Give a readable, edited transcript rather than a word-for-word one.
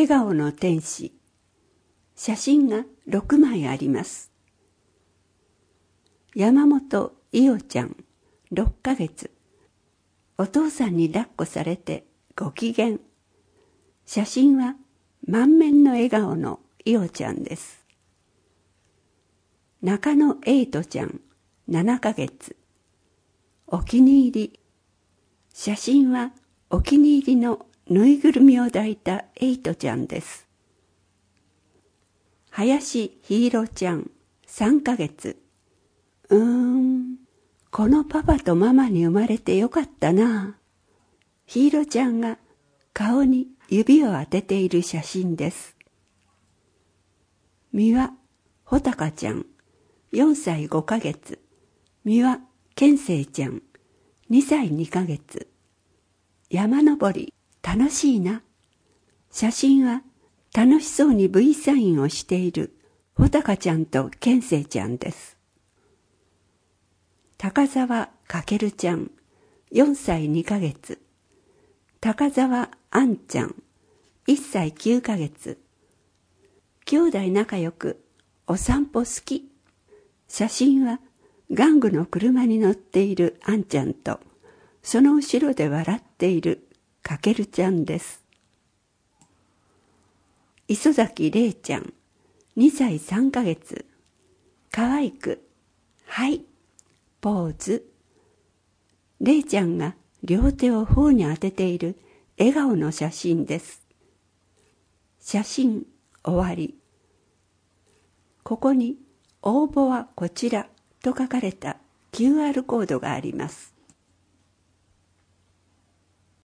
笑顔の天使。写真が6枚あります。山本伊代ちゃん、6ヶ月。お父さんに抱っこされてご機嫌。写真は満面の笑顔の伊代ちゃんです。中野瑛斗ちゃん、7ヶ月。お気に入り。写真はお気に入りのぬいぐるみを抱いた瑛斗ちゃんです。林ひいろちゃん、3ヶ月。このパパとママに生まれてよかったな。ひいろちゃんが顔に指を当てている写真です。三輪穂高ちゃん、4歳5ヶ月。三輪健生ちゃん、2歳2ヶ月。山登り楽しいな。写真は楽しそうに V サインをしている穂高ちゃんと健生ちゃんです。高澤翔ちゃん、4歳2ヶ月。高澤杏ちゃん、1歳9ヶ月。兄弟仲良くお散歩好き。写真は玩具の車に乗っている杏ちゃんとその後ろで笑っている翔ちゃんです。磯崎玲ちゃん、2歳3ヶ月。かわいく、はい、ポーズ。玲ちゃんが両手を頬に当てている笑顔の写真です。写真終わり。ここに応募はこちらと書かれた QR コードがあります。